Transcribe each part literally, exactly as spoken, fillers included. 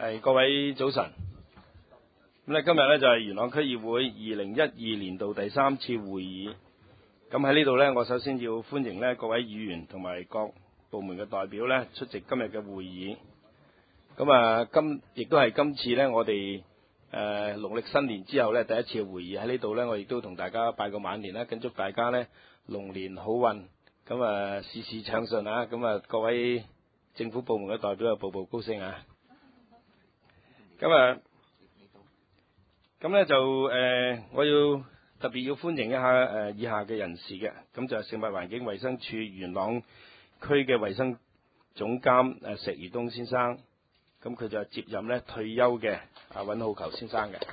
係各位早晨。咁咧今日咧就係元朗區議會二零一二年度第三次會議。咁喺呢度咧，我首先要歡迎咧各位議員同埋各部門嘅代表咧出席今日嘅會議。咁啊，今亦都係今次咧我哋誒農曆新年之後咧第一次嘅會議。喺呢度咧，我亦都同大家拜個晚年啦，跟祝大家咧龍年好運，咁啊事事暢順啊！咁啊各位政府部門嘅代表啊，步步高升啊！咁啊，咁咧就誒、呃，我要特別要歡迎一下誒、呃、以下嘅人士嘅，咁就係食物環境衞生署元朗區嘅衞生總監誒石如東先生，咁佢就係接任咧退休嘅阿尹浩球先生嘅。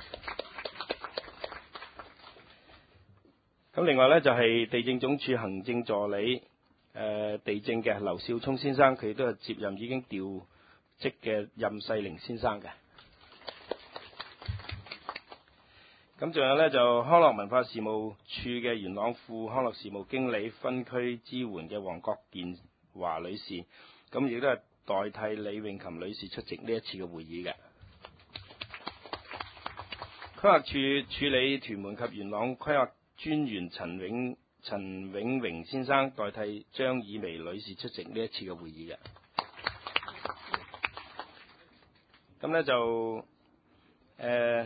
咁另外咧就係、是、地政總署行政助理誒、呃、地政嘅劉少聰先生，佢都係接任已經調職嘅任世玲先生嘅。咁仲有咧就康樂文化事務處嘅元朗副康樂事務經理分區支援嘅黃國健華女士，咁亦都係代替李詠琴女士出席呢一次嘅會議嘅。規劃處處理屯門及元朗規劃專員陳永陳永榮先生代替張以薇女士出席呢一次嘅會議嘅。咁咧就誒。呃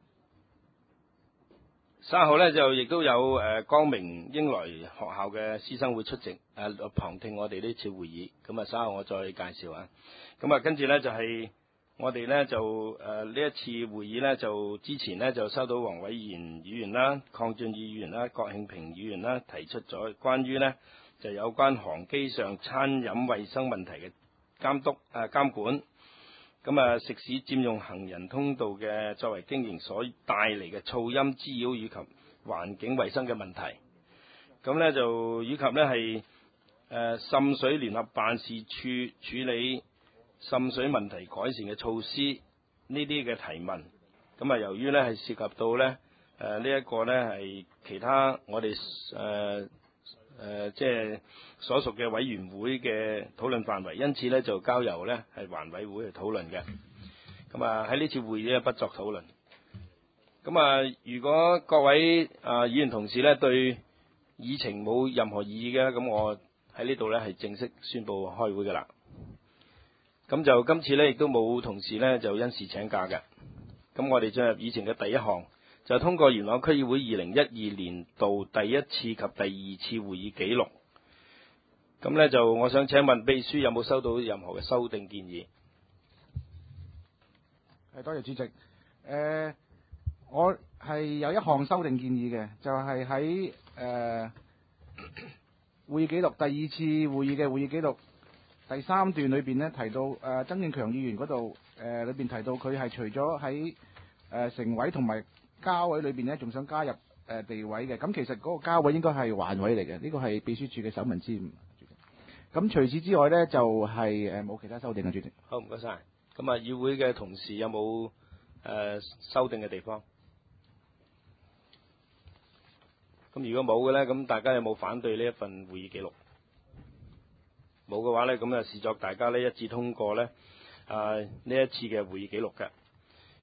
三號咧就亦都有誒光明英來學校嘅師生會出席誒旁聽我哋呢次會議，咁啊三號我再介紹啊。咁啊跟住咧就係我哋咧就誒呢一次會議咧就之前咧就收到黃偉賢議員啦、鄺俊宇議員啦、郭慶平議員啦提出咗關於咧就有關航機上餐飲衛生問題嘅監督誒監管。咁啊，食肆佔用行人通道嘅作為經營所帶嚟嘅噪音滋擾以及環境衛生嘅問題，咁咧就以及咧係誒滲水聯合辦事處處理滲水問題改善嘅措施呢啲嘅提問，咁啊由於咧係涉及到咧誒呢一個咧係其他我哋誒誒即係所屬嘅委員會嘅討論範圍，因此咧就交由咧係環委會去討論嘅。咁啊喺呢次會議咧不作討論。咁啊，如果各位啊議員同事咧對議程冇任何異議嘅，咁我喺呢度咧係正式宣佈開會㗎啦。咁就今次咧亦都冇同事咧就因事請假嘅。咁我哋進入議程嘅第一項，就通過元朗區議會二零一二年度第一次及第二次會議記錄。咁呢，就我想請問秘書有冇收到任何嘅修訂建議？ 係，多謝主席。誒、呃，我係有一項修訂建議嘅，就係喺誒會議記錄第二次會議嘅會議記錄第三段裏邊呢，提到誒、呃、曾蔭強議員嗰度誒裏邊提到佢係除咗喺誒城委同埋家委裏邊呢，仲想加入誒、呃、地委嘅。咁其實嗰個家委應該係環委嚟嘅，呢個係秘書處嘅手文之誤。咁除此之外呢，就係誒冇其他修訂嘅，主席。 好，唔該晒。咁啊，議會嘅同事有冇誒、呃、修訂嘅地方？咁如果冇嘅呢，咁大家有冇反對呢一份會議記錄？冇嘅話呢，咁啊視作大家呢一致通過呢啊呢一次嘅會議記錄嘅。